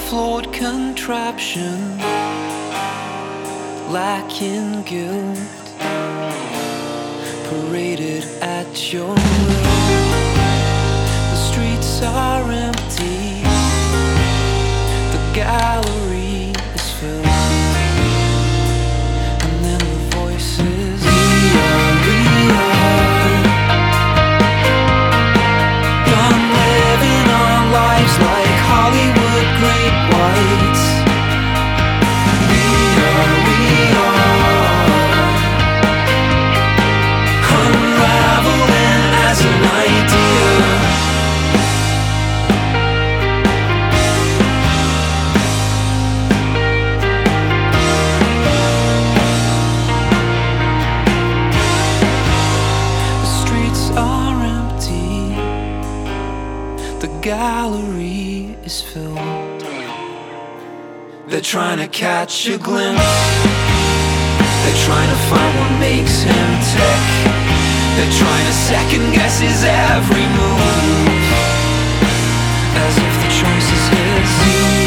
flawed contraption, lacking guilt, paraded at your will. The streets are empty, the gallery is filled, and then the voices, we are done living our lives like Hollywood great whites. We are unraveling as an idea. Gallery is filled. They're trying to catch a glimpse. They're trying to find what makes him tick. They're trying to second guess his every move, as if the choice is his.